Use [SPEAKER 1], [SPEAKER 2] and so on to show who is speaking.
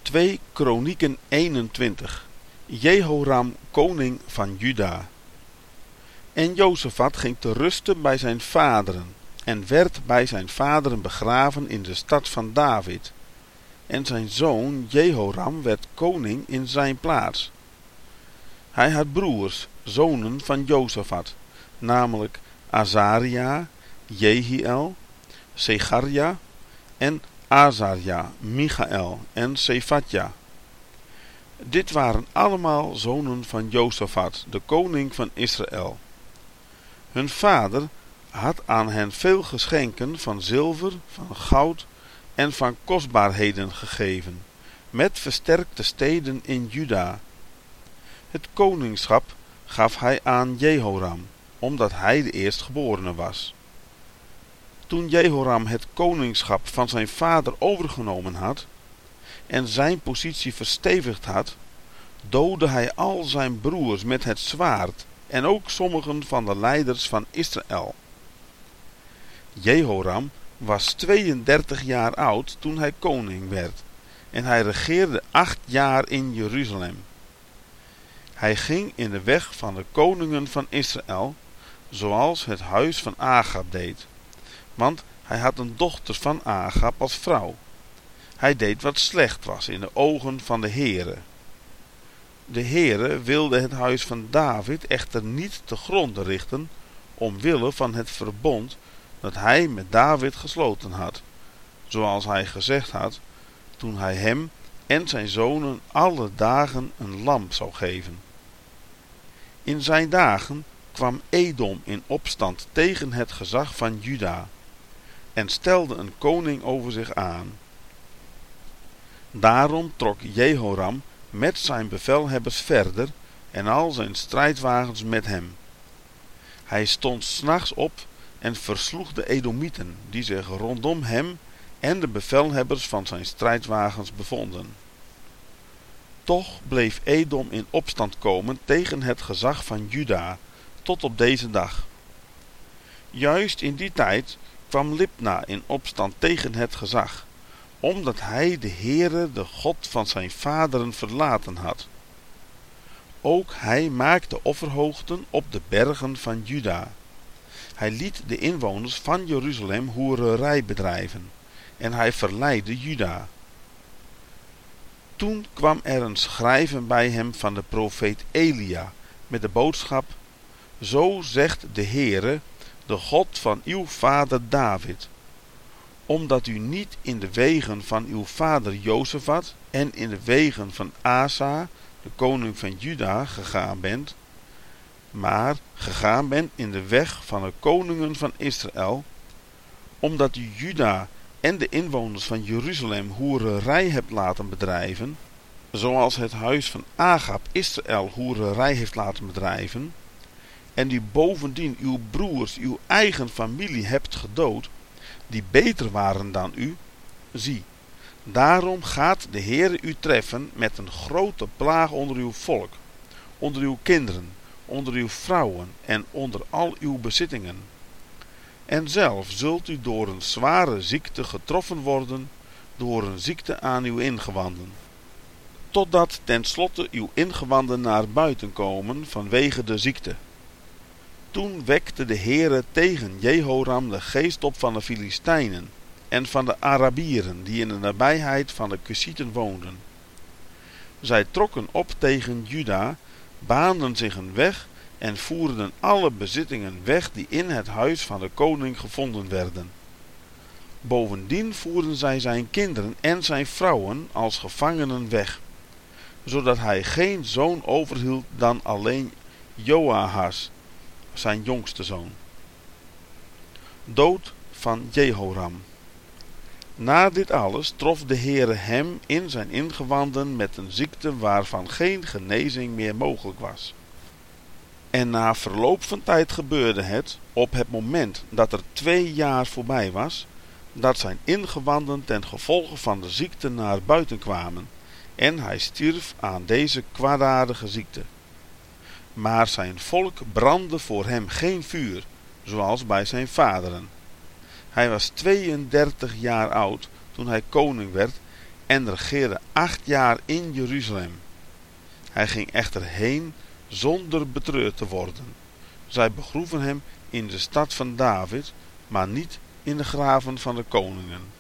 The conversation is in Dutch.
[SPEAKER 1] 2 Kronieken 21. Jehoram, koning van Juda. En Jozefat ging te rusten bij zijn vaderen, en werd bij zijn vaderen begraven in de stad van David. En zijn zoon Jehoram werd koning in zijn plaats. Hij had broers, zonen van Jozefat, namelijk Azaria, Jehiel, Secharja en Azarja, Michael en Sefatja. Dit waren allemaal zonen van Jozefat, de koning van Israël. Hun vader had aan hen veel geschenken van zilver, van goud en van kostbaarheden gegeven, met versterkte steden in Juda. Het koningschap gaf hij aan Jehoram, omdat hij de eerstgeborene was. Toen Jehoram het koningschap van zijn vader overgenomen had en zijn positie verstevigd had, doodde hij al zijn broers met het zwaard en ook sommigen van de leiders van Israël. Jehoram was 32 jaar oud toen hij koning werd en hij regeerde 8 jaar in Jeruzalem. Hij ging in de weg van de koningen van Israël, zoals het huis van Agab deed, want hij had een dochter van Agab als vrouw. Hij deed wat slecht was in de ogen van de Heere. De Heere wilde het huis van David echter niet te gronde richten, omwille van het verbond dat hij met David gesloten had, zoals hij gezegd had, toen hij hem en zijn zonen alle dagen een lam zou geven. In zijn dagen kwam Edom in opstand tegen het gezag van Juda en stelde een koning over zich aan. Daarom trok Jehoram met zijn bevelhebbers verder en al zijn strijdwagens met hem. Hij stond 's nachts op en versloeg de Edomieten die zich rondom hem en de bevelhebbers van zijn strijdwagens bevonden. Toch bleef Edom in opstand komen tegen het gezag van Juda tot op deze dag. Juist in die tijd kwam Libna in opstand tegen het gezag, omdat hij de Heere, de God van zijn vaderen, verlaten had. Ook hij maakte offerhoogten op de bergen van Juda. Hij liet de inwoners van Jeruzalem hoererij bedrijven en hij verleidde Juda. Toen kwam er een schrijven bij hem van de profeet Elia met de boodschap: Zo zegt de Heere, de God van uw vader David, omdat u niet in de wegen van uw vader Jozefat en in de wegen van Asa, de koning van Juda, gegaan bent, maar gegaan bent in de weg van de koningen van Israël, omdat u Juda en de inwoners van Jeruzalem hoererij hebt laten bedrijven, zoals het huis van Agab Israël hoererij heeft laten bedrijven, en u bovendien uw broers, uw eigen familie hebt gedood, die beter waren dan u, zie, daarom gaat de Heere u treffen met een grote plaag onder uw volk, onder uw kinderen, onder uw vrouwen en onder al uw bezittingen. En zelf zult u door een zware ziekte getroffen worden, door een ziekte aan uw ingewanden, totdat tenslotte uw ingewanden naar buiten komen vanwege de ziekte. Toen wekte de Heere tegen Jehoram de geest op van de Filistijnen en van de Arabieren die in de nabijheid van de Kusieten woonden. Zij trokken op tegen Juda, baanden zich een weg en voerden alle bezittingen weg die in het huis van de koning gevonden werden. Bovendien voerden zij zijn kinderen en zijn vrouwen als gevangenen weg, zodat hij geen zoon overhield dan alleen Joahaz, zijn jongste zoon. Dood van Jehoram. Na dit alles trof de Heere hem in zijn ingewanden met een ziekte waarvan geen genezing meer mogelijk was. En na verloop van tijd gebeurde het, op het moment dat er 2 jaar voorbij was, dat zijn ingewanden ten gevolge van de ziekte naar buiten kwamen, en hij stierf aan deze kwaadaardige ziekte. Maar zijn volk brandde voor hem geen vuur, zoals bij zijn vaderen. Hij was 32 jaar oud toen hij koning werd en regeerde 8 jaar in Jeruzalem. Hij ging echter heen zonder betreurd te worden. Zij begroeven hem in de stad van David, maar niet in de graven van de koningen.